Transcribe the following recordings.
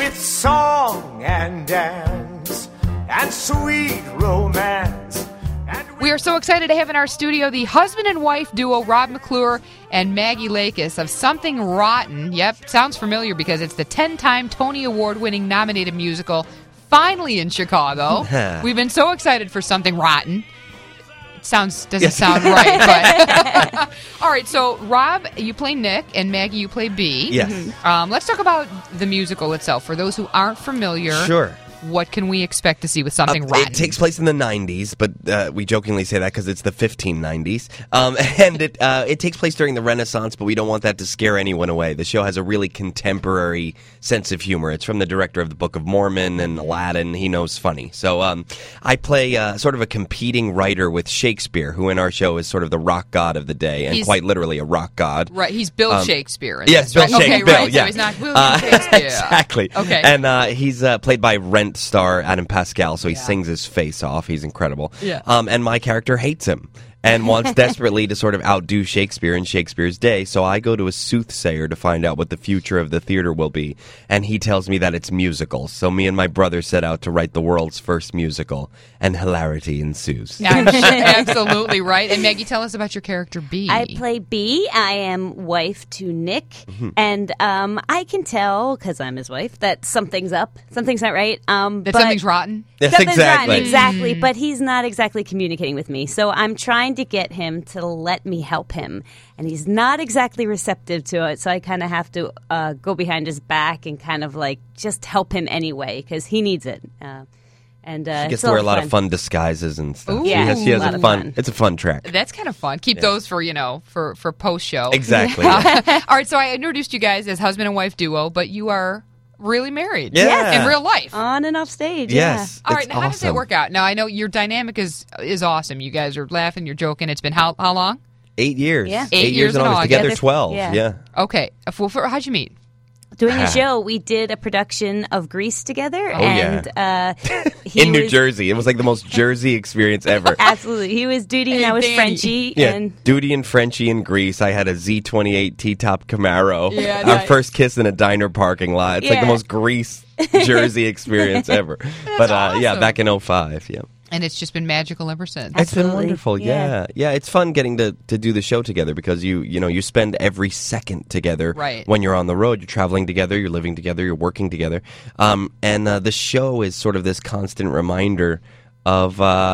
with song and dance and sweet romance. We are so excited to have in our studio the husband and wife duo Rob McClure and Maggie Lakis of Something Rotten. Yep, sounds familiar because it's the 10-time Tony Award-winning nominated musical finally in Chicago. We've been so excited for Something Rotten. It doesn't sound right, but all right. So Rob, you play Nick, and Maggie, you play B. Yes. Let's talk about the musical itself. For those who aren't familiar, Sure. What can we expect to see with Something Rotten? It takes place in the 90s, but we jokingly say that because it's the 1590s. And it takes place during the Renaissance, but we don't want that to scare anyone away. The show has a really contemporary sense of humor. It's from the director of the Book of Mormon and Aladdin. He knows funny. So I play sort of a competing writer with Shakespeare, who in our show is sort of the rock god of the day, and quite literally a rock god. Right, he's Bill Shakespeare. Yes, Bill Shakespeare. Okay, right, yeah. so he's not William Shakespeare. Exactly. Okay. And he's played by Rent star Adam Pascal, so he sings his face off. He's incredible. Yeah. And my character hates him and wants desperately to sort of outdo Shakespeare in Shakespeare's day, so I go to a soothsayer to find out what the future of the theater will be, and he tells me that it's musicals. So me and my brother set out to write the world's first musical, and hilarity ensues. I'm sure, absolutely right. And Maggie, tell us about your character B. I play B. I am wife to Nick, and I can tell, because I'm his wife, that something's up. Something's not right. That something's rotten? Yes, Something's exactly. rotten, exactly. But he's not exactly communicating with me, so I'm trying to get him to let me help him, and he's not exactly receptive to it, so I kind of have to go behind his back and kind of like just help him anyway, because he needs it. And She gets to wear a lot of fun disguises and stuff. Ooh. Yeah, She has a lot a of fun. fun. It's a fun track. That's kind of fun. Keep those for, for post-show. Exactly. All right, so I introduced you guys as husband and wife duo, but you are really married. Yeah. In real life. on and off stage. Yes. All right, It's now how does that awesome. work out? Now, I know your dynamic is awesome. You guys are laughing, you're joking. It's been how long? 8 years. Yeah. 8 years in in August. August. Together Yeah. 12. Yeah. Yeah. Okay. How'd you meet? Doing a show, we did a production of Grease together, Oh, and he In New was- Jersey. It was like the most Jersey experience ever. Absolutely, he was Duty and I was Danny. Frenchie, Yeah, and Duty and Frenchie in Greece. I had a Z28 T-top Camaro. Yeah, Our nice. first kiss in a diner parking lot. It's like the Yeah. most Greece Jersey experience ever. But yeah, awesome. back in 05, yeah. And it's just been magical ever since. It's been Absolutely. wonderful, yeah. Yeah, it's fun getting to do the show together because you spend every second together. Right. When you're on the road, you're traveling together, you're living together, you're working together. And the show is sort of this constant reminder of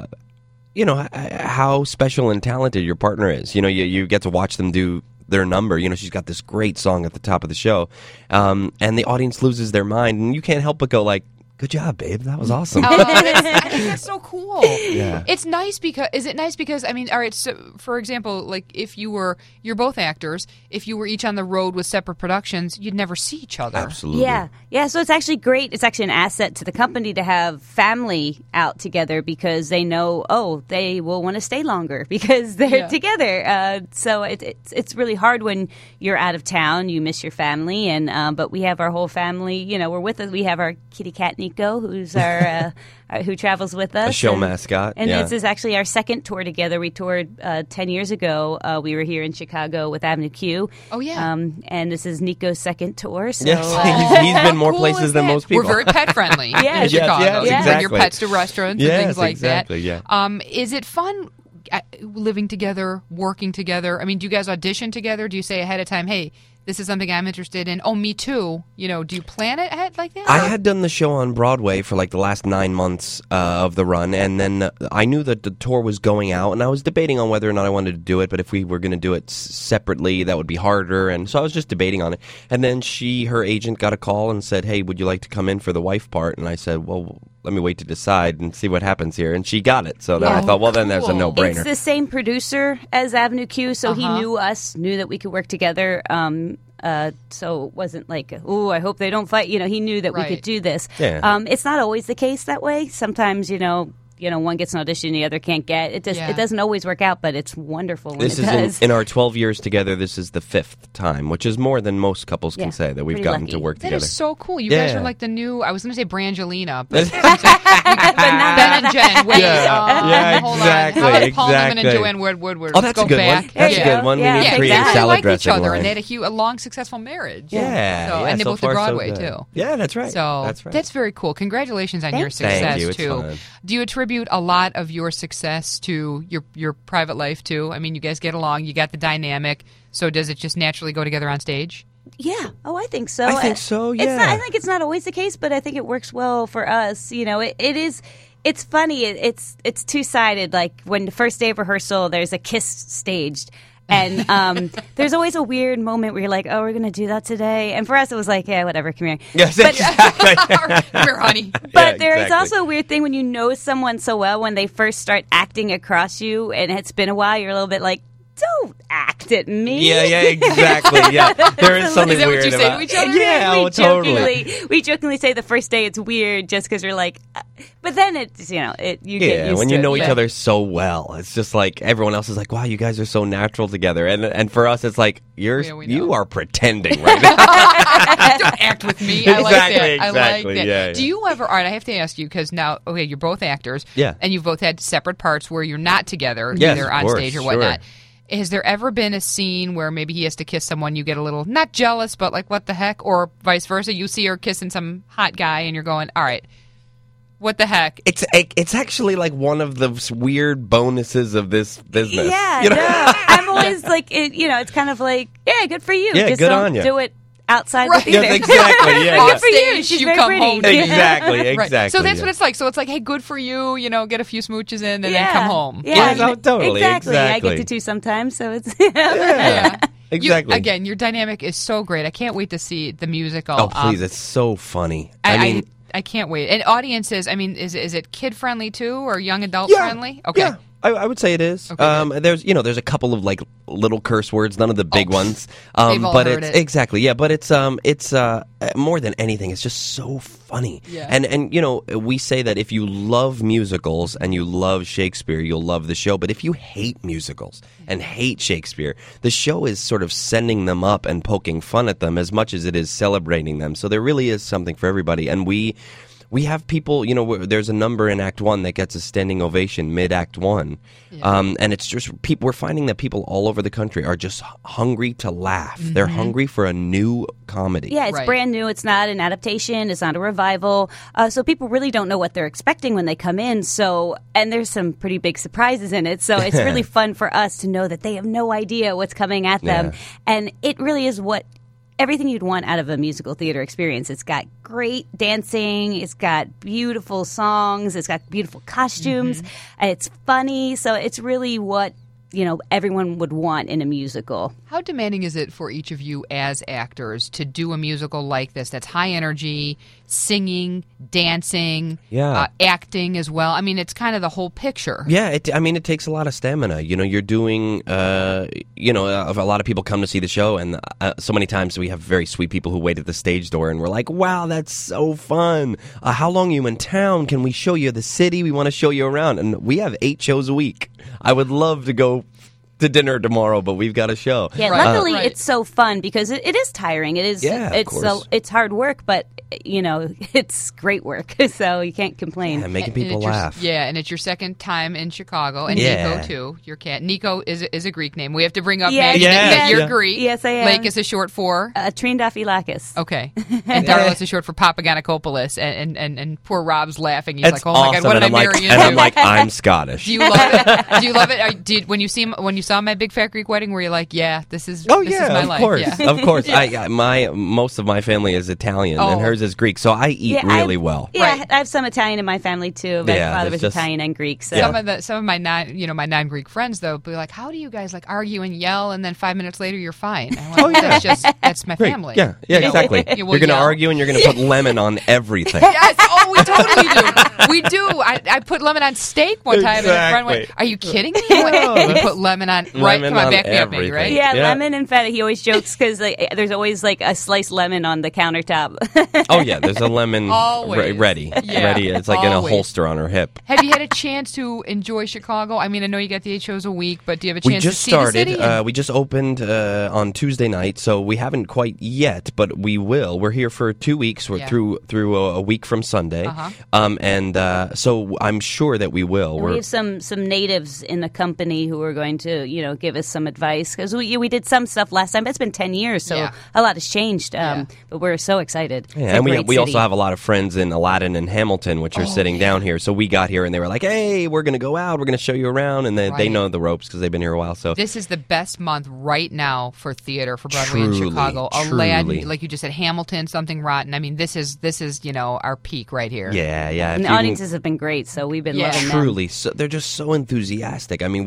how special and talented your partner is. You get to watch them do their number. She's got this great song at the top of the show, and the audience loses their mind, and you can't help but go like, "Good job, babe. That was awesome." I think that's so cool. Yeah. It's nice because, is it nice because, I mean, all right, so for example, like if you're both actors, if you were each on the road with separate productions, you'd never see each other. Absolutely. yeah. So it's actually great. It's actually an asset to the company to have family out together because they know, they will want to stay longer because they're together. So it's really hard when you're out of town. You miss your family, and but we have our whole family. We're with us. We have our kitty cat Nico, who's our who travels with us, A show mascot. And yeah. this is actually our second tour together. We toured 10 years ago. We were here in Chicago with Avenue Q. Oh, yeah. And this is Nico's second tour. So, Yes, he's been more Cool places is than that? most people. We're very pet friendly in Yes, Chicago. yes, You bring your exactly. pets to restaurants and Yes, things like exactly, that. yeah. Is it fun living together, working together? I mean, do you guys audition together? Do you say ahead of time, hey, this is something I'm interested in? Oh, me too. Do you plan it ahead like that? I had done the show on Broadway for like the last 9 months of the run, and then I knew that the tour was going out, and I was debating on whether or not I wanted to do it, but if we were going to do it separately, that would be harder, and so I was just debating on it. And then her agent got a call and said, hey, would you like to come in for the wife part? And I said, well, let me wait to decide and see what happens here. And she got it, so then I thought, well, then there's a cool. no-brainer. it's the same producer as Avenue Q, so he knew us, knew that we could work together. So it wasn't like, I hope they don't fight. He knew that we Right. could do this. Yeah. It's not always the case that way. Sometimes, one gets an audition, the other can't get. It doesn't always work out, but it's wonderful when this it does. In our 12 years together, this is the 5th time, which is more than most couples can say that we've pretty gotten lucky. to work That together. is so cool. You guys are like the new, I was going to say Brangelina, but Ben and Jen. Wait, hold exactly, on. How about Paul Newman and exactly. Joanne Woodward? Oh, that's Go a good back. one. That's a good one. Yeah, We need to create because a they salad liked each dressing other, line. and they had a long, successful marriage. Yeah, So, and they so both did far, so Broadway, good. too. Yeah, that's right. So that's right. that's very cool. Congratulations on your Thank success, you. It's too. fun. Do you attribute a lot of your success to your private life, too? I mean, you guys get along, you got the dynamic, so does it just naturally go together on stage? Yeah. Oh, I think so. I think so, yeah. I think it's not always the case, but I think it works well for us. It is. It's funny. It's two-sided. Like when the first day of rehearsal, there's a kiss staged. And there's always a weird moment where you're like, oh, we're going to do that today. And for us, it was like, yeah, whatever, come here. Yes, But- exactly. Come here, honey. But there is exactly. also a weird thing when you know someone so well, when they first start acting across you and it's been a while, you're a little bit like, don't act at me. Yeah, exactly. Yeah, there is something Is that what weird you say about to each other? Yeah, totally. We jokingly say the first day it's weird just because we're like, but then it's, you get used when to you it. know each Yeah. other so well, it's just like everyone else is like, "Wow, you guys are so natural together," and for us, it's like Yeah, we know. you are pretending right now. Don't act with me. I like that. I like Exactly, that. yeah. Do you ever, all right, I have to ask you because now, okay, you're both actors. Yeah. And you've both had separate parts where you're not together, Yes, either of on course, stage or sure. whatnot. Has there ever been a scene where maybe he has to kiss someone, you get a little, not jealous, but like, what the heck? Or vice versa, you see her kissing some hot guy and you're going, all right, what the heck? It's actually like one of the weird bonuses of this business. Yeah, You know? no, I'm always like, it's kind of like, yeah, good for you. Yeah, Just good don't on ya. do it outside Right. the theater. Yes, exactly. Yeah, Good for you. Offstage, She's you very come pretty. home. Exactly. Right. So that's yeah. what it's like. So it's like, hey, good for you, get a few smooches in and then Yeah. come home. Yeah, no, totally, Exactly. I exactly. get to do sometimes, so it's. Yeah. Exactly. Again, your dynamic is so great. I can't wait to see the musical. Oh, please! It's so funny. I can't wait. And audiences, I mean, is it kid friendly too, or young adult yeah, friendly? Okay. Yeah, I would say it is. Okay, There's a couple of like little curse words, none of the big ones. They've all but heard it's it. exactly yeah. But it's more than anything, it's just so funny. Yeah. And we say that if you love musicals and you love Shakespeare, you'll love the show. But if you hate musicals and hate Shakespeare, the show is sort of sending them up and poking fun at them as much as it is celebrating them. So there really is something for everybody. And we have people, there's a number in Act 1 that gets a standing ovation mid-Act 1. Yeah. And it's just, we're finding that people all over the country are just hungry to laugh. They're hungry for a new comedy. Yeah, it's Right. brand new. It's not an adaptation. It's not a revival. So people really don't know what they're expecting when they come in. So, and there's some pretty big surprises in it. So it's really fun for us to know that they have no idea what's coming at them. Yeah. And it really is everything you'd want out of a musical theater experience. It's got great dancing. It's got beautiful songs. It's got beautiful costumes. And it's funny. So it's really what everyone would want in a musical. How demanding is it for each of you as actors to do a musical like this that's high energy, singing, dancing, acting as well? I mean, it's kind of the whole picture. Yeah, it takes a lot of stamina. You're doing, a lot of people come to see the show, and so many times we have very sweet people who wait at the stage door, and we're like, wow, that's so fun. How long are you in town? Can we show you the city? We want to show you around. And we have 8 shows a week. I would love to go to dinner tomorrow, but we've got a show. Yeah, Right. luckily Right. it's so fun because it is tiring. It is. Yeah, of it's course. it's hard work, but it's great work. So you can't complain. And making And people it's your- laugh. Yeah, and it's your second time in Chicago, and Yeah. Nico too. Your cat Nico is a Greek name. We have to bring up Yeah, Maggie yeah, that you're yeah. Greek. Yes, I am. Lake is short for. Trindafilakis. Okay, and Darlos is short for Papaganakopoulos, and poor Rob's laughing. He's It's like, "Oh my awesome. God, what and did I I'm marry like, into?" and I'm like, I'm Scottish. Do you love it? Do you love it? When you saw my Big Fat Greek Wedding, were you like, "Yeah, this is Oh this yeah, is my of life." course, Yeah. of course. Most of my family is Italian, Oh. and hers is Greek, so I eat really well. Yeah, Right. I have some Italian in my family too. My Yeah, father it's was just- Italian and Greek. So Some of my non-Greek friends though be like, "How do you guys like argue and yell, and then 5 minutes later you're fine?" I'm like, Oh, yeah. that's my Great. family. Yeah, You know? exactly. You will You're going to yell. argue, and you're going to put lemon on everything. Yes. Oh, we totally do. We do. I put lemon on steak one time, and a friend went, "Are you kidding me?" You put lemon on Lemon Come on, on back me up, Maggie, everything. right? Yeah, lemon and feta. He always jokes because there's always like a sliced lemon on the countertop. Oh yeah, there's a lemon Always. ready. Yeah, Ready. It's like in a always. holster on her hip. Have you had a chance to enjoy Chicago? I mean, I know you got the 8 shows a week, but do you have a We chance just to see started. the city? We just opened on Tuesday night, so we haven't quite yet, but we will. We're here for 2 weeks. We're Yeah. through a week from Sunday, Uh-huh. so I'm sure that we will. We have some natives in the company who are going to give us some advice because we did some stuff last time. But it's been 10 years, so Yeah. a lot has changed. Yeah. But we're so excited. It's Yeah, a and we great also city. have a lot of friends in Aladdin and Hamilton, which are sitting down here. So we got here and they were like, "Hey, we're going to go out. We're going to show you around," and they Right. know the ropes because they've been here a while. So This is the best month right now for theater for Broadway Truly, in Chicago. truly. Aladdin, like you just said, Hamilton, Something Rotten. I mean, this is our peak right here. yeah. And if the you can- audiences have been great, so we've been Yeah. loving them. Truly, they're just so enthusiastic. I mean,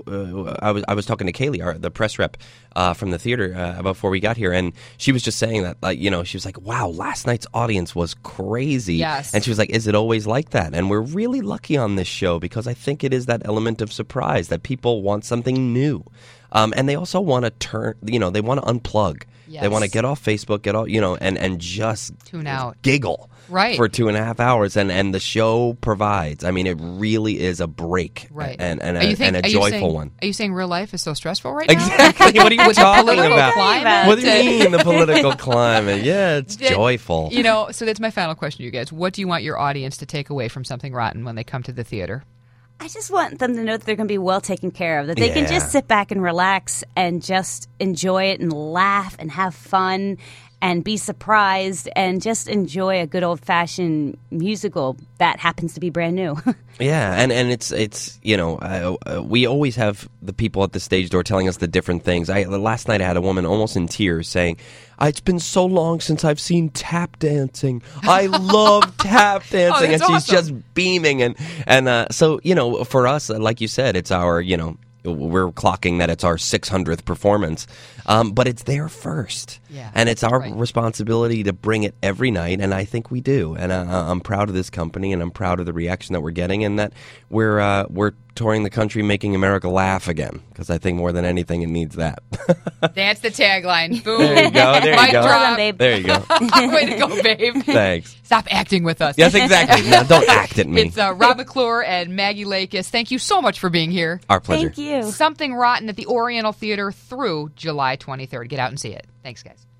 I was talking to Kaylee, the press rep from the theater, before we got here, and she was just saying that, she was like, "Wow, last night's audience was crazy." Yes. And she was like, "Is it always like that?" And we're really lucky on this show because I think it is that element of surprise that people want something new, and they also want to they want to unplug. Yes. They want to get off Facebook, and just Tune out. giggle. Right. For 2.5 hours, and the show provides. I mean, it really is a break, Right. and Are you a are you joyful saying- one. Are you saying real life is so stressful right now? Exactly. What are you With the talking political about? climate? What do you mean the political climate? Yeah, it's joyful. So that's my final question to you guys. What do you want your audience to take away from Something Rotten when they come to the theater? I just want them to know that they're going to be well taken care of, that they can Yeah. just sit back and relax and just enjoy it and laugh and have fun and be surprised and just enjoy a good old-fashioned musical that happens to be brand new. Yeah, and it's we always have the people at the stage door telling us the different things. Last night I had a woman almost in tears saying, "It's been so long since I've seen tap dancing. I love tap dancing," and that's she's awesome. just beaming. And so for us, like you said, it's our we're clocking that it's our 600th performance, but it's there first, Yeah, and it's our right. responsibility to bring it every night, and I think we do. And I'm proud of this company, and I'm proud of the reaction that we're getting, and that we're touring the country, making America laugh again, because I think more than anything it needs that. That's the tagline. Boom. There you go. There Mic you go. drop. Well done, babe. There you go. Way to go, babe. Thanks. Stop acting with us. Yes, exactly. No, don't act at me. It's Rob McClure and Maggie Lakis. Thank you so much for being here. Our pleasure. Thank you. Something Rotten at the Oriental Theater through July 23rd. Get out and see it. Thanks, guys.